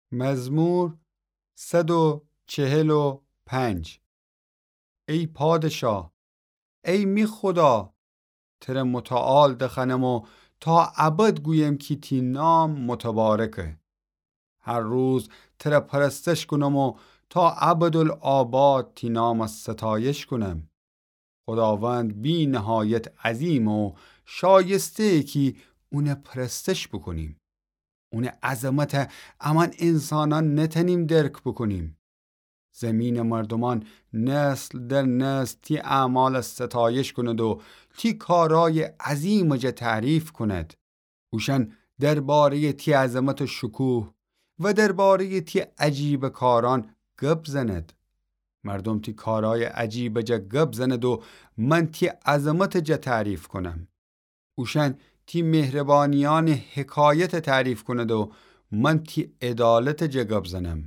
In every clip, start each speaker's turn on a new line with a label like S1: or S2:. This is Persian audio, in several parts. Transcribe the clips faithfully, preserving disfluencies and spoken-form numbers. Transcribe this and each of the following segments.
S1: مزمور صد و چهل و پنج. ای پادشاه، ای می خدا، تر متعال دخنم و تا ابد گویم کی تی نام متبارکه. هر روز تر پرستش کنم و تا ابدالآباد تی نام ستایش کنم. خداوند بی نهایت عظیم و شایسته کی اون پرستش بکنیم. اون عظمت امان انسانان نتنیم درک بکنیم. زمین مردمان نسل در نسل تی اعمال ستایش کند و تی کارای عظیم جه تعریف کند. اوشن درباره تی عظمت و شکوه و درباره تی عجیب کاران گپ زند. مردم تی کارای عجیب جه گپ زند و من تی عظمت جه تعریف کنم. اوشن تی مهربانیان حکایت تعریف کند و من تی عدالت جه گپ زنم.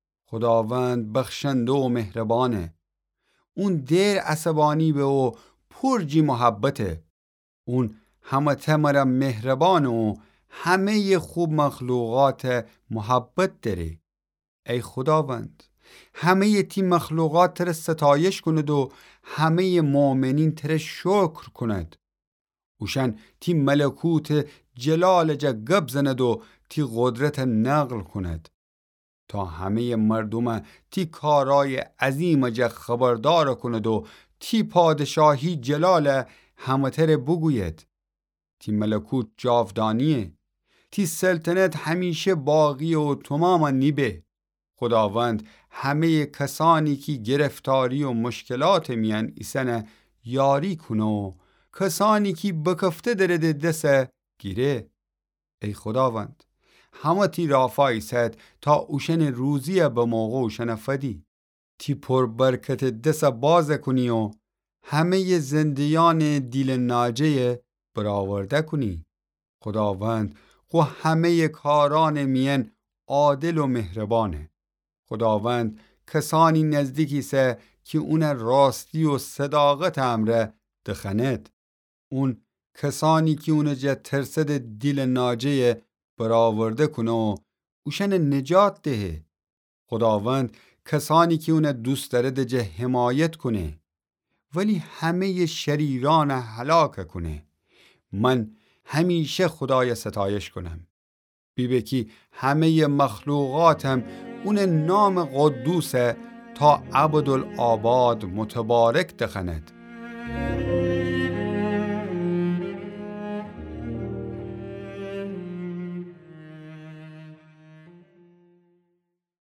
S1: خداوند بخشنده و مهربانه. اون دیر عصبانی به و پرجی محبته. اون همه تمره مهربان و همه خوب مخلوقات محبت داره. ای خداوند، همه تی مخلوقات تر ستایش کند و همه مؤمنین تر شکر کند. اوشن تی ملکوت جلال جه گپ زند و تی قدرت نقل کند. تا همه مردم تی کارای عظیم جه خبردار کند و تی پادشاهی جلال همه تر بگوید. تی ملکوت جاودانیه. تی سلطنت همیشه باقی و تماما نیبه. خداوند همه کسانی که گرفتاری و مشکلات میان ایسن یاری کنه و کسانی که بکفته درده دسته گیره. ای خداوند، همه تی رافایی سد تا اوشن روزی به موقع اوشن فدی. تی پر برکت دست باز کنی و همه زندیان دیل ناجه برآورده کنی. خداوند و همه کاران میان عادل و مهربانه. خداوند کسانی نزدیکی سه که اون راستی و صداقت امره دخند. اون کسانی که اون جه ترسد دیل ناجه برآورده کنه و اوشن نجات ده. خداوند کسانی که اون دوست داره ده جه حمایت کنه ولی همه شریران هلاک کنه. من همیشه خدای ستایش کنم. بیبه کی همه مخلوقاتم اون نام قدوسه تا ابدالآباد متبارک دخند.